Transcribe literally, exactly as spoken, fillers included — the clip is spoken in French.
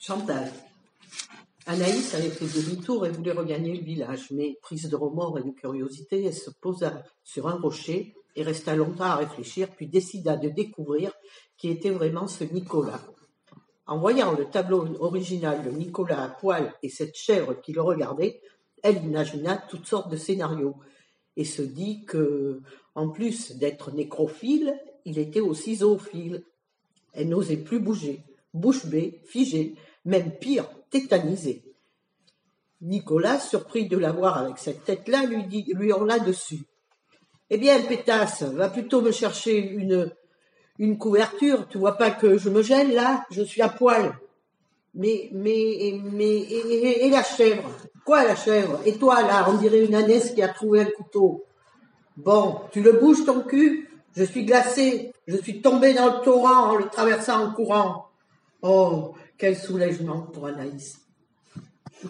Chantal. Anaïs avait fait demi-tour et voulait regagner le village, mais prise de remords et de curiosité, elle se posa sur un rocher et resta longtemps à réfléchir, puis décida de découvrir qui était vraiment ce Nicolas. En voyant le tableau original de Nicolas à poil et cette chèvre qui le regardait, elle imagina toutes sortes de scénarios et se dit que, en plus d'être nécrophile, il était aussi zoophile. Elle n'osait plus bouger, bouche bée, figée, même pire, tétanisée. Nicolas, surpris de la voir avec cette tête-là, lui, dit, lui hurla dessus. « Eh bien, pétasse, va plutôt me chercher une, une couverture. Tu vois pas que je me gêne, là? Je suis à poil. »« Mais, mais, mais, et, et, et la chèvre? Quoi, la chèvre? Et toi, là, on dirait une ânesse qui a trouvé un couteau. Bon, tu le bouges, ton cul? Je suis glacée. Je suis tombée dans le torrent en le traversant en courant. » Oh, quel soulagement pour Anaïs.